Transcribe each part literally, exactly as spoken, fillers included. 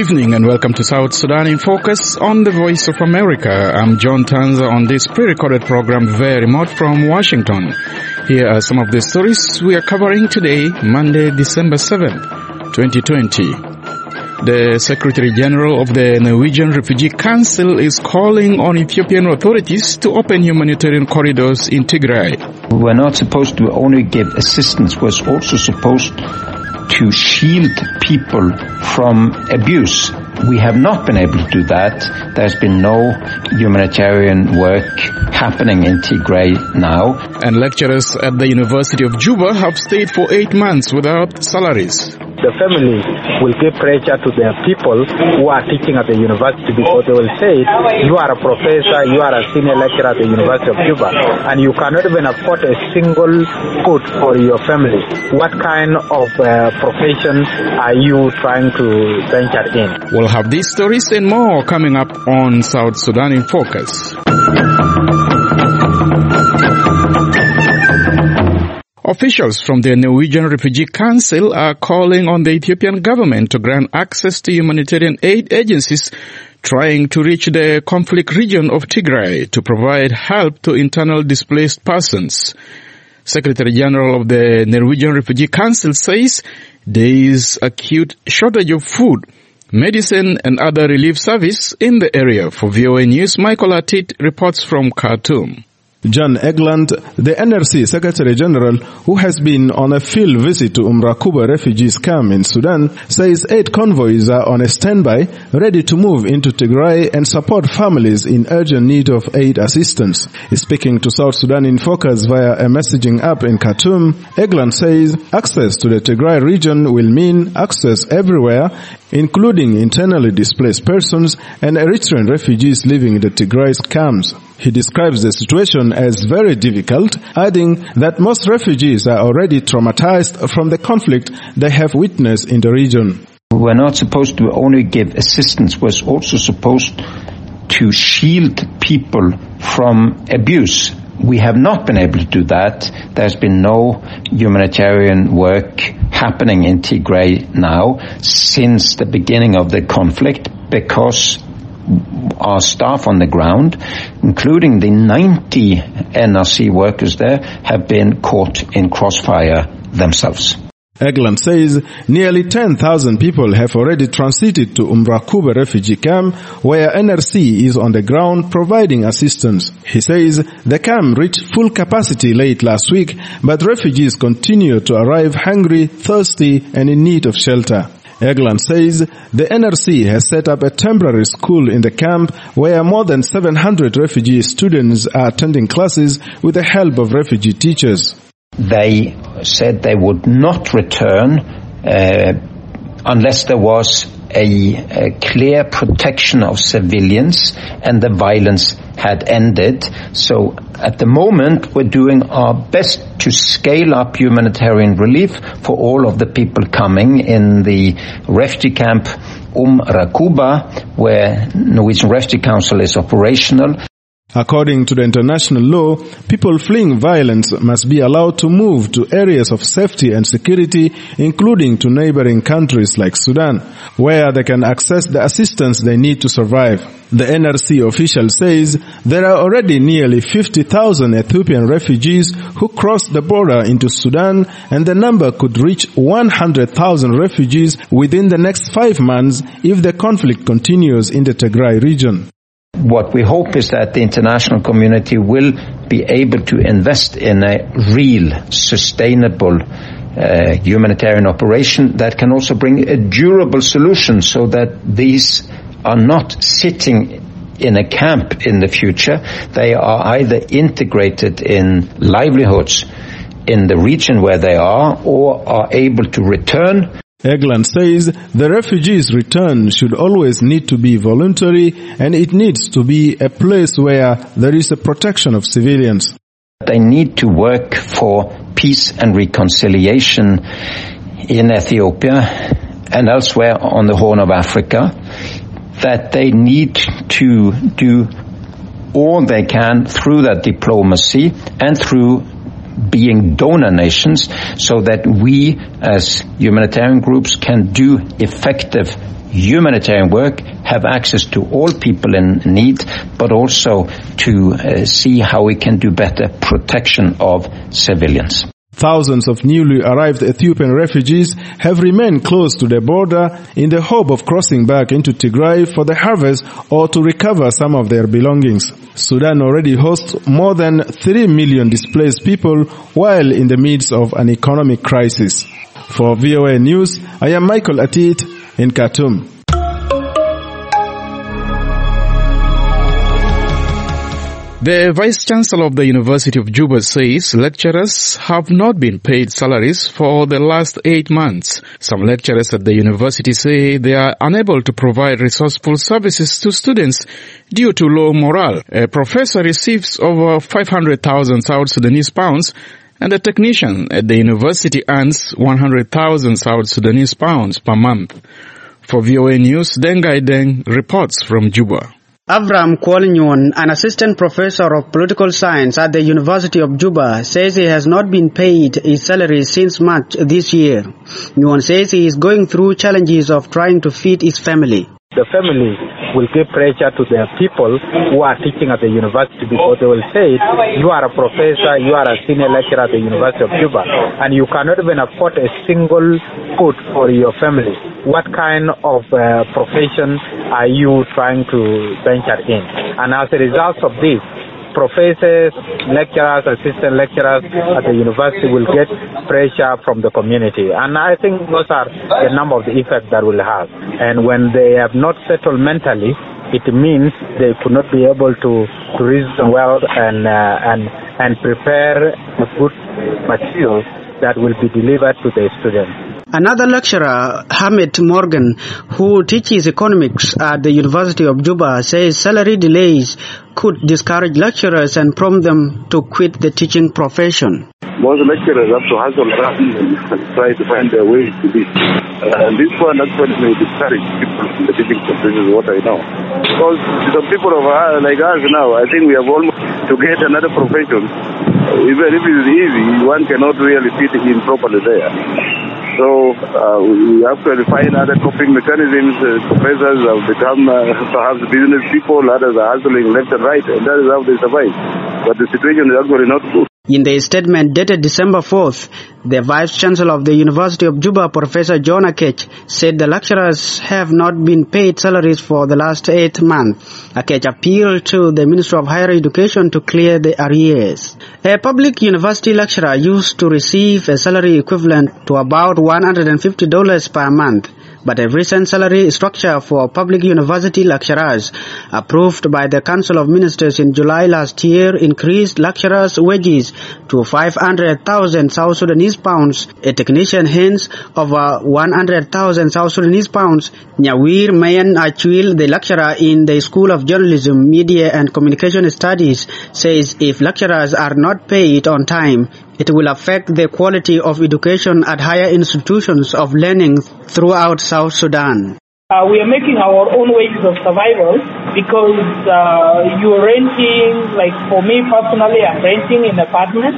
evening and welcome to South Sudan in Focus on the Voice of America. I'm John Tanza on this pre-recorded program very remote from Washington. Here are some of the stories we are covering today, Monday, December seventh, twenty twenty. The Secretary General of the Norwegian Refugee Council is calling on Ethiopian authorities to open humanitarian corridors in Tigray. We're not supposed to only give assistance, we're also supposed to shield people from abuse. We have not been able to do that. There's been no humanitarian work happening in Tigray now. And lecturers at the University of Juba have stayed for eight months without salaries. The family will give pressure to their people who are teaching at the university because they will say, you are a professor, you are a senior lecturer at the University of Juba, and you cannot even afford a single food for your family. What kind of uh, profession are you trying to venture in? We'll have these stories and more coming up on South Sudan in Focus. Officials from the Norwegian Refugee Council are calling on the Ethiopian government to grant access to humanitarian aid agencies trying to reach the conflict region of Tigray to provide help to internal displaced persons. Secretary General of the Norwegian Refugee Council says there is acute shortage of food, medicine and other relief service in the area. For V O A News, Michael Atit reports from Khartoum. John Egeland, the N R C Secretary General, who has been on a field visit to Umrakuba refugees camp in Sudan, says eight convoys are on a standby, ready to move into Tigray and support families in urgent need of aid assistance. Speaking to South Sudan in Focus via a messaging app in Khartoum, Egeland says access to the Tigray region will mean access everywhere, including internally displaced persons and Eritrean refugees living in the Tigray camps. He describes the situation as very difficult, adding that most refugees are already traumatized from the conflict they have witnessed in the region. We're not supposed to only give assistance, we're also supposed to shield people from abuse. We have not been able to do that. There's been no humanitarian work happening in Tigray now since the beginning of the conflict because our staff on the ground, including the ninety N R C workers there, have been caught in crossfire themselves. Egeland says nearly ten thousand people have already transited to Umrakuba refugee camp, where N R C is on the ground providing assistance. He says the camp reached full capacity late last week, but refugees continue to arrive hungry, thirsty, and in need of shelter. Egeland says the N R C has set up a temporary school in the camp where more than seven hundred refugee students are attending classes with the help of refugee teachers. They said they would not return uh, unless there was a, a clear protection of civilians and the violence had ended. So at the moment we're doing our best to scale up humanitarian relief for all of the people coming in the refugee camp Umrakuba, where Norwegian Refugee Council is operational. According to the international law, people fleeing violence must be allowed to move to areas of safety and security, including to neighboring countries like Sudan, where they can access the assistance they need to survive. The N R C official says there are already nearly fifty thousand Ethiopian refugees who crossed the border into Sudan, and the number could reach one hundred thousand refugees within the next five months if the conflict continues in the Tigray region. What we hope is that the international community will be able to invest in a real, sustainable uh, humanitarian operation that can also bring a durable solution so that these are not sitting in a camp in the future. They are either integrated in livelihoods in the region where they are or are able to return. Egeland says the refugees' return should always need to be voluntary, and it needs to be a place where there is a protection of civilians. They need to work for peace and reconciliation in Ethiopia and elsewhere on the Horn of Africa, that they need to do all they can through that diplomacy and through being donor nations so that we as humanitarian groups can do effective humanitarian work, have access to all people in need, but also to uh, see how we can do better protection of civilians. Thousands of newly arrived Ethiopian refugees have remained close to the border in the hope of crossing back into Tigray for the harvest or to recover some of their belongings. Sudan already hosts more than three million displaced people while in the midst of an economic crisis. For V O A News, I am Michael Atit in Khartoum. The Vice-Chancellor of the University of Juba says lecturers have not been paid salaries for the last eight months. Some lecturers at the university say they are unable to provide resourceful services to students due to low morale. A professor receives over five hundred thousand South Sudanese pounds and a technician at the university earns one hundred thousand South Sudanese pounds per month. For V O A News, Dengai Deng reports from Juba. Avram Kwolinyuan, an assistant professor of political science at the University of Juba, says he has not been paid his salary since March this year. Nyuan says he is going through challenges of trying to feed his family. The family will give pressure to the people who are teaching at the university because they will say, you are a professor, you are a senior lecturer at the University of Juba, and you cannot even afford a single food for your family. What kind of uh, profession are you trying to venture in? And as a result of this, professors, lecturers, assistant lecturers at the university will get pressure from the community. And I think those are the number of the effects that will have. And when they have not settled mentally, it means they could not be able to, to reason well and, uh, and, and prepare a good material that will be delivered to the students. Another lecturer, Hamid Morgan, who teaches economics at the University of Juba, says salary delays could discourage lecturers and prompt them to quit the teaching profession. Most lecturers have to hustle around and try to find their way to this. Uh, and this one actually may discourage people from the teaching profession, is what I know. Because some people of our, like us now, I think we have almost to get another profession. Even if it is easy, one cannot really fit in properly there. So uh, we have to find other coping mechanisms. Uh, professors have become uh, perhaps business people, others are hustling left and right, and that is how they survive. But the situation is actually not good. In the statement dated December fourth, the Vice-Chancellor of the University of Juba, Professor John Akech, said the lecturers have not been paid salaries for the last eight months. Akech appealed to the Ministry of Higher Education to clear the arrears. A public university lecturer used to receive a salary equivalent to about one hundred fifty dollars per month. But a recent salary structure for public university lecturers, approved by the Council of Ministers in July last year, increased lecturers' wages to five hundred thousand South Sudanese pounds, a technician hence over one hundred thousand South Sudanese pounds. Nyawir Mayan Achwil, the lecturer in the School of Journalism, Media and Communication Studies, says if lecturers are not paid on time, it will affect the quality of education at higher institutions of learning throughout South Sudan. Uh, we are making our own ways of survival because uh, you're renting, like for me personally, I'm renting in an apartment.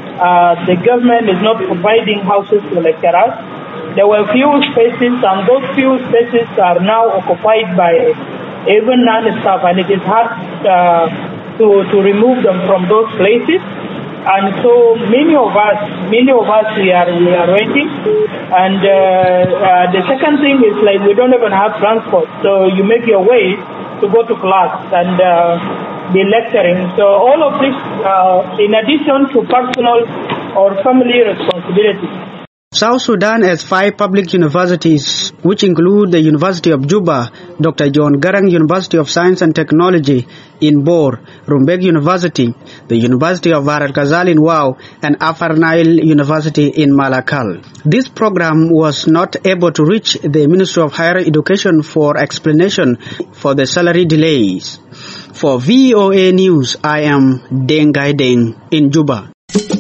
Uh, the government is not providing houses to lecturers. There were few spaces, and those few spaces are now occupied by even non-staff, and it is hard uh, to, to remove them from those places. And so many of us, many of us, we are we are renting. And uh, uh, the second thing is like we don't even have transport. So you make your way to go to class and uh, be lecturing. So all of this, uh, in addition to personal or family responsibilities. South Sudan has five public universities, which include the University of Juba, Doctor John Garang University of Science and Technology in Bor, Rumbek University, the University of Bahr el Ghazal in Wau, and Afar Nile University in Malakal. This program was not able to reach the Ministry of Higher Education for explanation for the salary delays. For V O A News, I am Dengai Deng in Juba.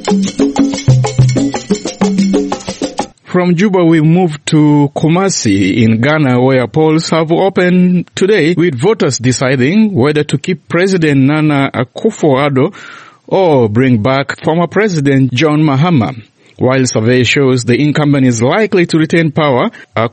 From Juba, we move to Kumasi in Ghana, where polls have opened today with voters deciding whether to keep President Nana Akufo-Addo or bring back former President John Mahama. While survey shows the incumbent is likely to retain power,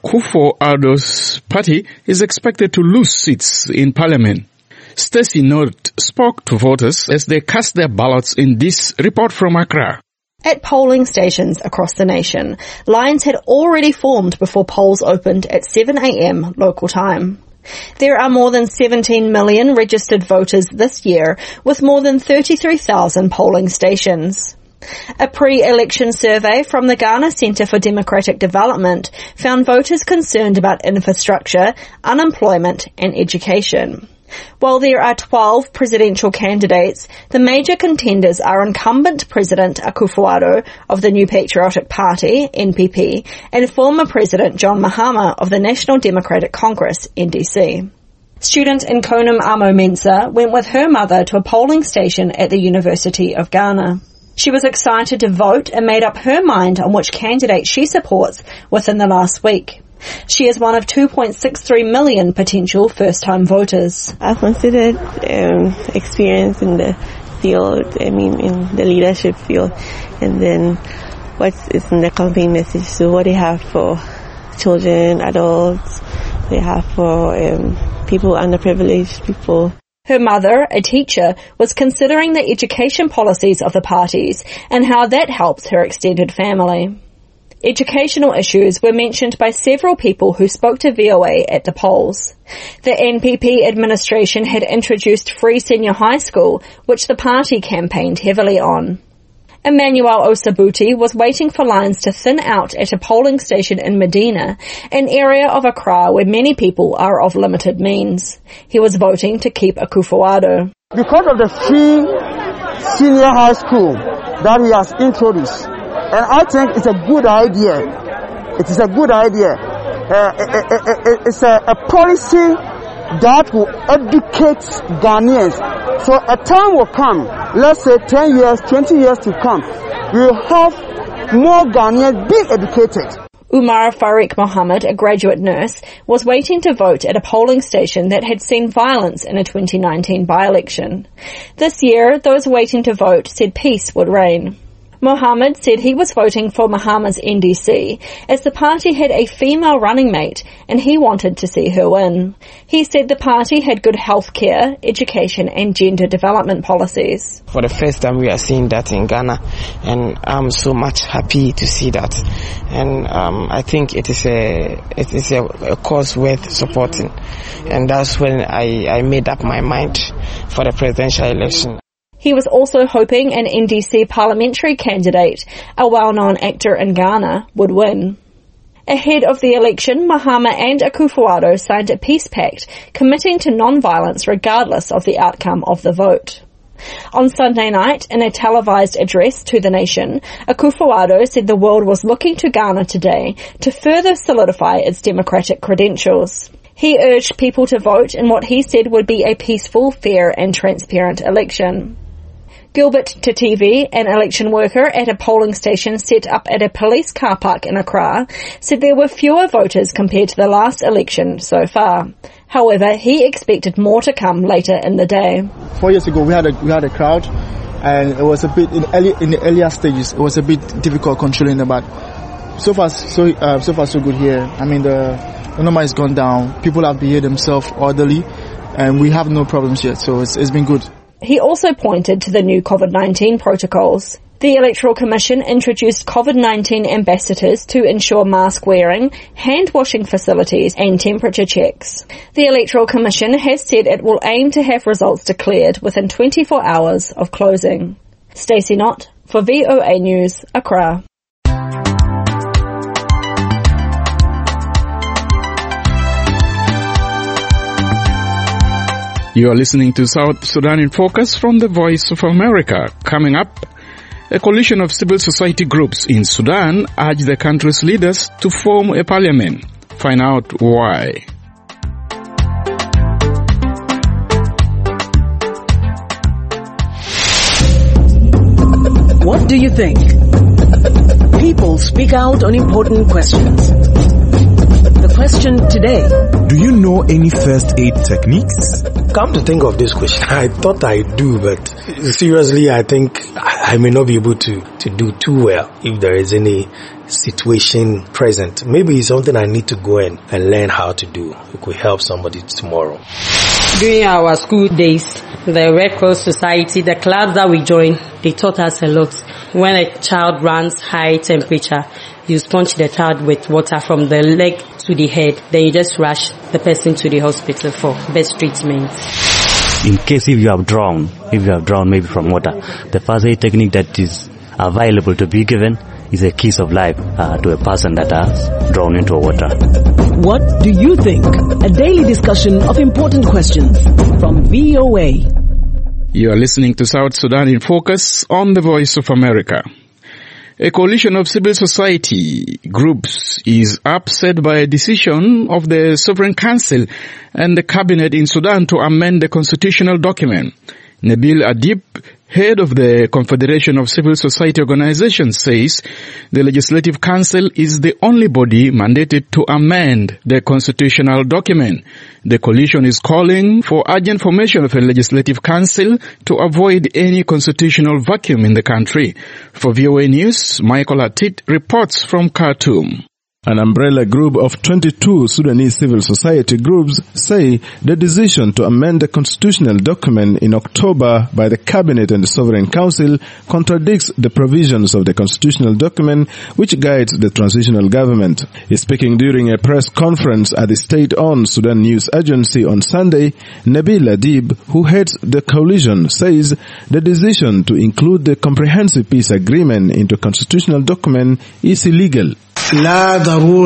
Akufo-Addo's party is expected to lose seats in parliament. Stacey Note spoke to voters as they cast their ballots in this report from Accra. At polling stations across the nation, lines had already formed before polls opened at seven a.m. local time. There are more than seventeen million registered voters this year, with more than thirty-three thousand polling stations. A pre-election survey from the Ghana Centre for Democratic Development found voters concerned about infrastructure, unemployment and education. While there are twelve presidential candidates, the major contenders are incumbent President Akufo-Addo of the New Patriotic Party, N P P, and former President John Mahama of the National Democratic Congress, N D C. Student Nkonum Amo-Mensah went with her mother to a polling station at the University of Ghana. She was excited to vote and made up her mind on which candidate she supports within the last week. She is one of two point six three million potential first-time voters. I considered um, experience in the field, I mean in the leadership field, and then what is in the campaign message. So what they have for children, adults, they have for um, people, underprivileged people. Her mother, a teacher, was considering the education policies of the parties and how that helps her extended family. Educational issues were mentioned by several people who spoke to V O A at the polls. The N P P administration had introduced free senior high school, which the party campaigned heavily on. Emmanuel Osabuti was waiting for lines to thin out at a polling station in Medina, an area of Accra where many people are of limited means. He was voting to keep Akufo-Addo. Because of the free senior high school that he has introduced, and I think it's a good idea. It is a good idea. Uh, it, it, it, it's a, a policy that will educate Ghanaians. So a time will come, let's say ten years, twenty years to come, we will have more Ghanaians being educated. Umar Farik Mohammed, a graduate nurse, was waiting to vote at a polling station that had seen violence in a twenty nineteen by-election. This year, those waiting to vote said peace would reign. Mohammed said he was voting for Mahama's N D C as the party had a female running mate and he wanted to see her win. He said the party had good health care, education and gender development policies. For the first time we are seeing that in Ghana, and I'm so much happy to see that. And um, I think it is a it is a, a cause worth supporting. And that's when I, I made up my mind for the presidential election. He was also hoping an N D C parliamentary candidate, a well-known actor in Ghana, would win. Ahead of the election, Mahama and Akufo-Addo signed a peace pact committing to non-violence regardless of the outcome of the vote. On Sunday night, in a televised address to the nation, Akufo-Addo said the world was looking to Ghana today to further solidify its democratic credentials. He urged people to vote in what he said would be a peaceful, fair and transparent election. Gilbert Tativi, an election worker at a polling station set up at a police car park in Accra, said there were fewer voters compared to the last election so far. However, he expected more to come later in the day. Four years ago, we had a we had a crowd, and it was a bit in early in the earlier stages. It was a bit difficult controlling them, but so far so uh, so far so good here. I mean the, the number has gone down. People have behaved themselves orderly, and we have no problems yet. So it's it's been good. He also pointed to the new COVID nineteen protocols. The Electoral Commission introduced COVID nineteen ambassadors to ensure mask wearing, hand washing facilities and temperature checks. The Electoral Commission has said it will aim to have results declared within twenty-four hours of closing. Stacey Knott for V O A News, Accra. You are listening to South Sudan in Focus from the Voice of America. Coming up, a coalition of civil society groups in Sudan urge the country's leaders to form a parliament. Find out why. What do you think? People speak out on important questions. The question today: do you know any first aid techniques? come to think of this question, I thought I do, but seriously, I think I may not be able to, to do too well if there is any situation present. Maybe it's something I need to go in and learn how to do. It could help somebody tomorrow. During our school days, the Red Cross Society, the clubs that we joined, they taught us a lot. When a child runs high temperature, you sponge the child with water from the leg to the head. Then you just rush the person to the hospital for best treatment. In case if you have drowned, if you have drowned maybe from water, the first aid technique that is available to be given is a kiss of life uh, to a person that has drowned into water. What do you think? A daily discussion of important questions from V O A. You are listening to South Sudan in Focus on the Voice of America. A coalition of civil society groups is upset by a decision of the Sovereign Council and the cabinet in Sudan to amend the constitutional document. Nabil Adib, head of the Confederation of Civil Society Organizations, says the Legislative Council is the only body mandated to amend the constitutional document. The coalition is calling for urgent formation of a Legislative Council to avoid any constitutional vacuum in the country. For V O A News, Michael Atit reports from Khartoum. An umbrella group of twenty-two Sudanese civil society groups say the decision to amend the constitutional document in October by the Cabinet and the Sovereign Council contradicts the provisions of the constitutional document which guides the transitional government. Speaking during a press conference at the state-owned Sudan News Agency on Sunday, Nabil Adib, who heads the coalition, says the decision to include the Comprehensive Peace Agreement into constitutional document is illegal. There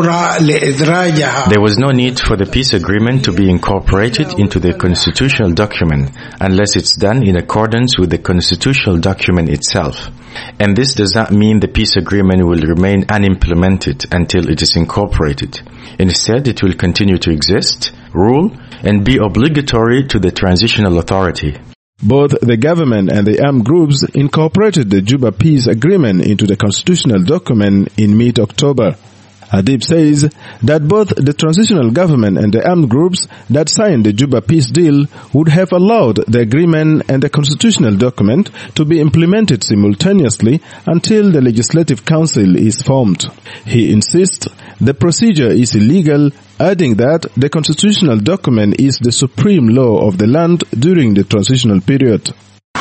was no need for the peace agreement to be incorporated into the constitutional document unless it's done in accordance with the constitutional document itself. And this does not mean the peace agreement will remain unimplemented until it is incorporated. Instead, it will continue to exist, rule, and be obligatory to the transitional authority. Both the government and the armed groups incorporated the Juba Peace Agreement into the constitutional document in mid-October. Adib says that both the transitional government and the armed groups that signed the Juba Peace Deal would have allowed the agreement and the constitutional document to be implemented simultaneously until the Legislative Council is formed. He insists the procedure is illegal, adding that the constitutional document is the supreme law of the land during the transitional period.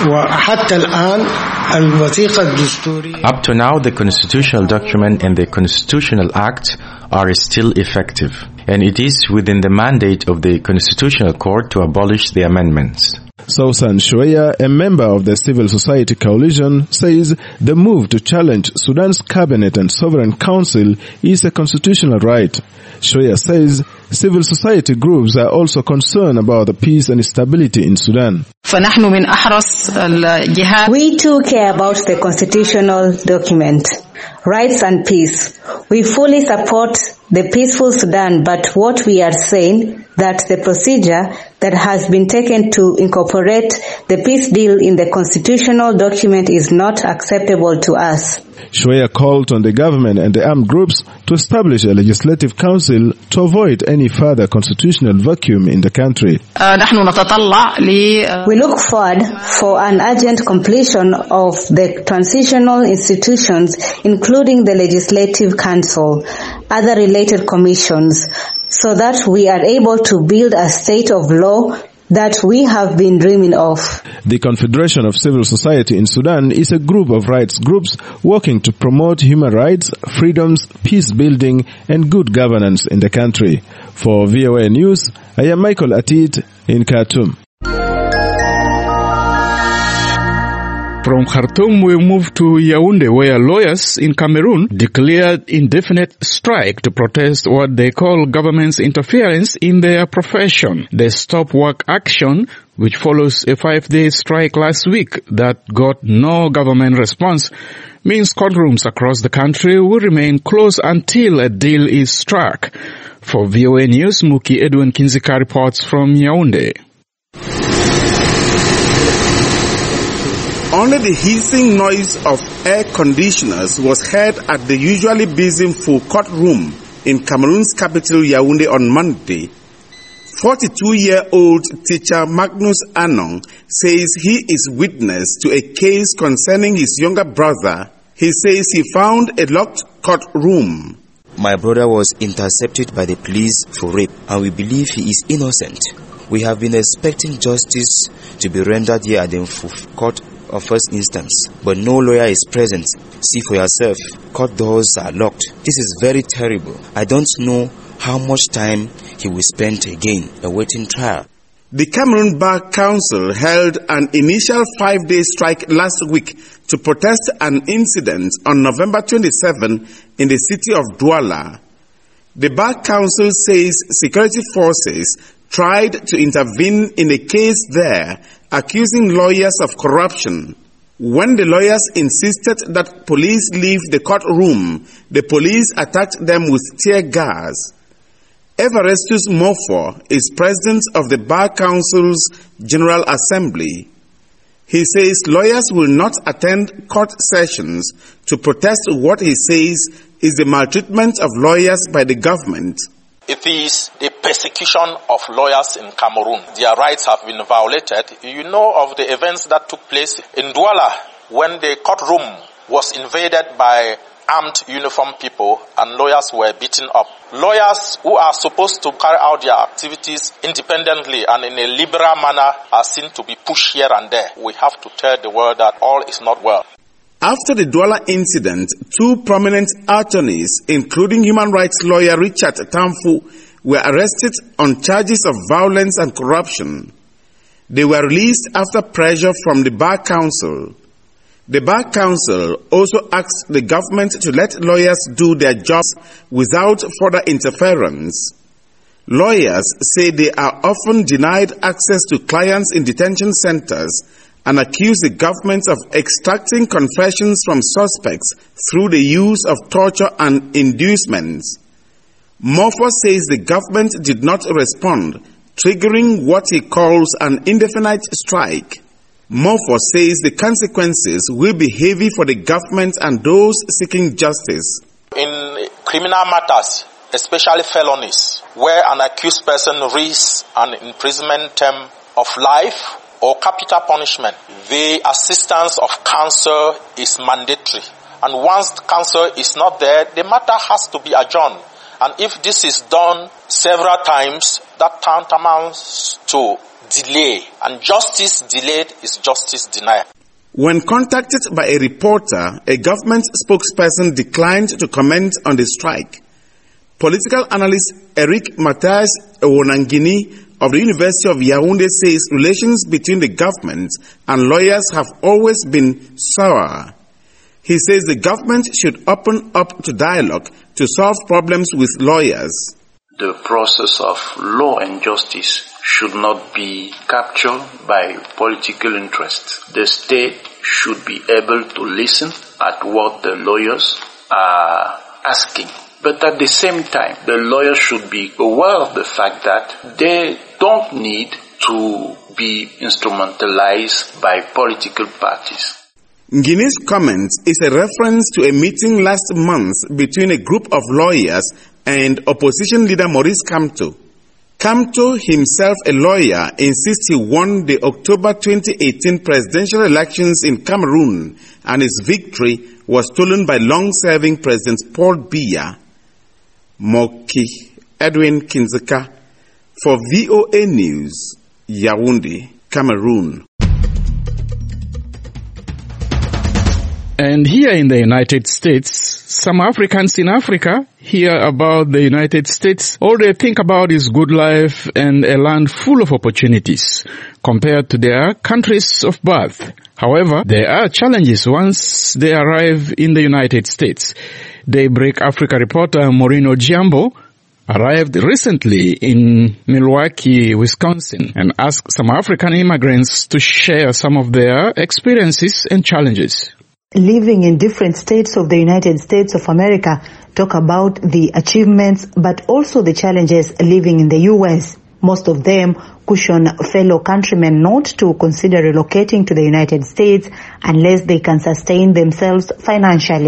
Up to now, the constitutional document and the constitutional act are still effective, and it is within the mandate of the Constitutional Court to abolish the amendments. Sousan Shoya, a member of the Civil Society Coalition, says the move to challenge Sudan's cabinet and sovereign council is a constitutional right. Shoya says civil society groups are also concerned about the peace and stability in Sudan. We too care about the constitutional document, rights and peace. We fully support the peaceful Sudan, but what we are saying that the procedure that has been taken to incorporate the peace deal in the constitutional document is not acceptable to us. Shoya called on the government and the armed groups to establish a legislative council to avoid any further constitutional vacuum in the country. We look forward for an urgent completion of the transitional institutions, including the Legislative Council, other related commissions, so that we are able to build a state of law that we have been dreaming of. The Confederation of Civil Society in Sudan is a group of rights groups working to promote human rights, freedoms, peace building, and good governance in the country. For V O A News, I am Michael Atit in Khartoum. From Khartoum, we move to Yaoundé, where lawyers in Cameroon declared indefinite strike to protest what they call government's interference in their profession. The stop work action, which follows a five-day strike last week that got no government response, means courtrooms across the country will remain closed until a deal is struck. For V O A News, Muki Edwin Kinzika reports from Yaoundé. Only the hissing noise of air conditioners was heard at the usually busy full courtroom in Cameroon's capital Yaoundé on Monday, forty-two-year-old teacher Magnus Anong says he is witness to a case concerning his younger brother. He says he found a locked courtroom. My brother was intercepted by the police for rape, and we believe he is innocent. We have been expecting justice to be rendered here at the Mfufu Court of First Instance, but no lawyer is present. See for yourself, court doors are locked. This is very terrible. I don't know how much time he will spend again awaiting trial. The Cameroon Bar Council held an initial five-day strike last week to protest an incident on November twenty-seventh in the city of Douala. The Bar Council says security forces tried to intervene in a case there, accusing lawyers of corruption. When the lawyers insisted that police leave the courtroom, the police attacked them with tear gas. Evarestus Mofo is president of the Bar Council's General Assembly. He says lawyers will not attend court sessions to protest what he says is the maltreatment of lawyers by the government. It is the persecution of lawyers in Cameroon. Their rights have been violated. You know of the events that took place in Douala when the courtroom was invaded by armed uniformed people and lawyers were beaten up. Lawyers who are supposed to carry out their activities independently and in a liberal manner are seen to be pushed here and there. We have to tell the world that all is not well. After the Douala incident, two prominent attorneys, including human rights lawyer Richard Tamfu, were arrested on charges of violence and corruption. They were released after pressure from the Bar Council. The Bar Council also asked the government to let lawyers do their jobs without further interference. Lawyers say they are often denied access to clients in detention centers and accuse the government of extracting confessions from suspects through the use of torture and inducements. Mofo says the government did not respond, triggering what he calls an indefinite strike. Mofo says the consequences will be heavy for the government and those seeking justice. In criminal matters, especially felonies, where an accused person risks an imprisonment term of life or capital punishment, the assistance of counsel is mandatory. And once the counsel is not there, the matter has to be adjourned. And if this is done several times, that tantamounts to delay. And justice delayed is justice denied. When contacted by a reporter, a government spokesperson declined to comment on the strike. Political analyst Eric Matthias Ewonangini of the University of Yaoundé says relations between the government and lawyers have always been sour. He says the government should open up to dialogue to solve problems with lawyers. The process of law and justice should not be captured by political interest. The state should be able to listen at what the lawyers are asking. But at the same time, the lawyers should be aware of the fact that they don't need to be instrumentalized by political parties. Guinea's comment is a reference to a meeting last month between a group of lawyers and opposition leader Maurice Kamto. Kamto, himself a lawyer, insists he won the October twenty eighteen presidential elections in Cameroon and his victory was stolen by long-serving President Paul Biya. Moki Edwin Kinzeka for V O A News, Yaoundé, Cameroon. And here in the United States, some Africans in Africa hear about the United States. All they think about is good life and a land full of opportunities compared to their countries of birth. However, there are challenges once they arrive in the United States. Daybreak Africa reporter Morino Giambo arrived recently in Milwaukee, Wisconsin, and asked some African immigrants to share some of their experiences and challenges. Living in different states of the United States of America talk about the achievements but also the challenges living in the U S. Most of them caution fellow countrymen not to consider relocating to the United States unless they can sustain themselves financially.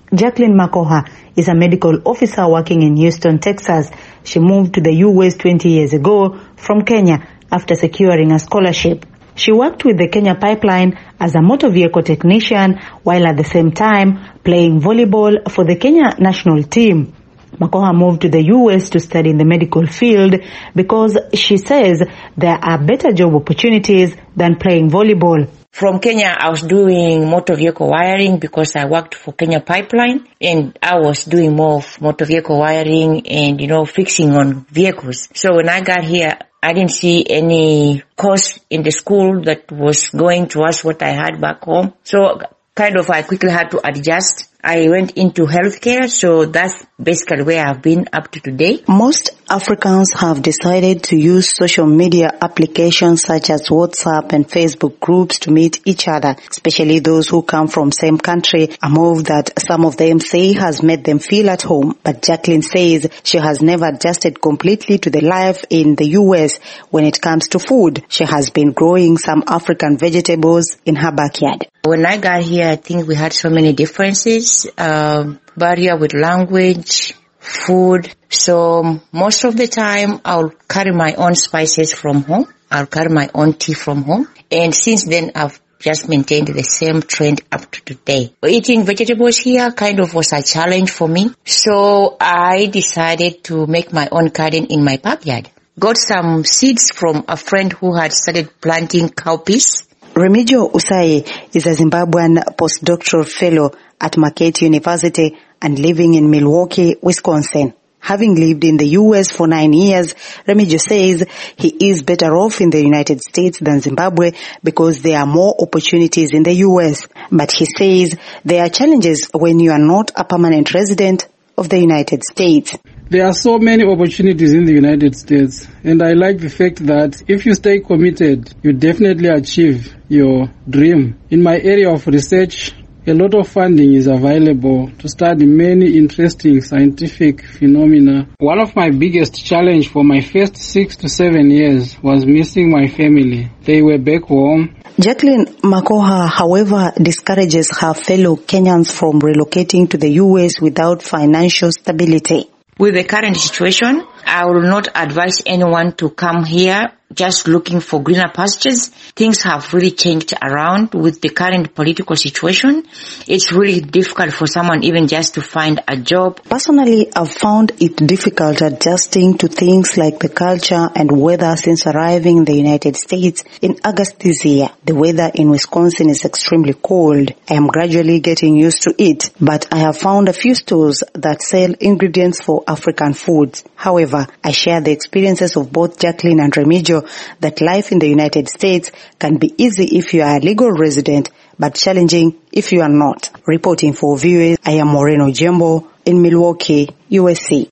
Jacqueline Makoha is a medical officer working in Houston, Texas. She moved to the U S twenty years ago from Kenya after securing a scholarship. She worked with the Kenya Pipeline as a motor vehicle technician while at the same time playing volleyball for the Kenya national team. Makoha moved to the U S to study in the medical field because she says there are better job opportunities than playing volleyball. From Kenya, I was doing motor vehicle wiring because I worked for Kenya Pipeline, and I was doing more of motor vehicle wiring and, you know, fixing on vehicles. So when I got here, I didn't see any course in the school that was going towards what I had back home. So kind of I quickly had to adjust. I went into healthcare, so that's basically where I've been up to today. Most Africans have decided to use social media applications such as WhatsApp and Facebook groups to meet each other, especially those who come from same country, a move that some of them say has made them feel at home. But Jacqueline says she has never adjusted completely to the life in the U S when it comes to food. She has been growing some African vegetables in her backyard. When I got here, I think we had so many differences, um, barrier with language, food. So most of the time I'll carry my own spices from home. I'll carry my own tea from home. And since then I've just maintained the same trend up to today. Eating vegetables here kind of was a challenge for me. So I decided to make my own garden in my backyard. Got some seeds from a friend who had started planting cowpeas. Remigio Usai is a Zimbabwean postdoctoral fellow at Marquette University and living in Milwaukee, Wisconsin. Having lived in the U S for nine years, Remigio says he is better off in the United States than Zimbabwe because there are more opportunities in the U S. But he says there are challenges when you are not a permanent resident of the United States. There are so many opportunities in the United States, and I like the fact that if you stay committed, you definitely achieve your dream. In my area of research, a lot of funding is available to study many interesting scientific phenomena. One of my biggest challenges for my first six to seven years was missing my family. They were back home. Jacqueline Makoha, however, discourages her fellow Kenyans from relocating to the U S without financial stability. With the current situation, I will not advise anyone to come here just looking for greener pastures. Things have really changed around with the current political situation. It's really difficult for someone even just to find a job. Personally, I've found it difficult adjusting to things like the culture and weather since arriving in the United States in August this year. The weather in Wisconsin is extremely cold. I am gradually getting used to it, but I have found a few stores that sell ingredients for African foods. However, I share the experiences of both Jacqueline and Remigio that life in the United States can be easy if you are a legal resident, but challenging if you are not. Reporting for V O A, I am Moreno Jembo in Milwaukee, U S A.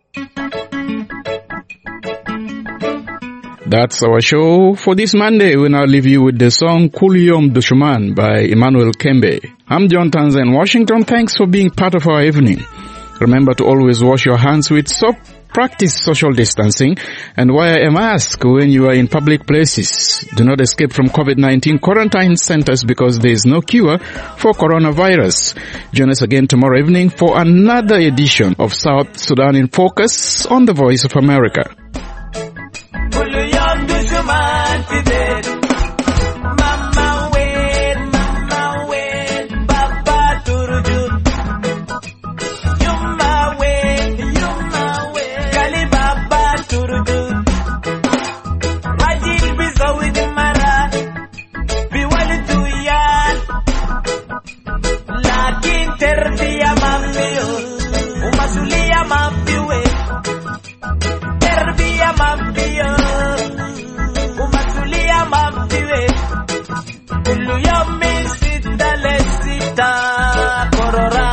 That's our show for this Monday. We now leave you with the song Kuliyom Dushuman by Emmanuel Kembe. I'm John Tanza in Washington. Thanks for being part of our evening. Remember to always wash your hands with soap. Practice social distancing and wear a mask when you are in public places. Do not escape from COVID nineteen quarantine centers because there is no cure for coronavirus. Join us again tomorrow evening for another edition of South Sudan in Focus on the Voice of America. Terbiya mambiyo, umasulia mambiwe. Terbiya mambiyo, umasulia mambiwe. Kulu yomi sita le sita korora.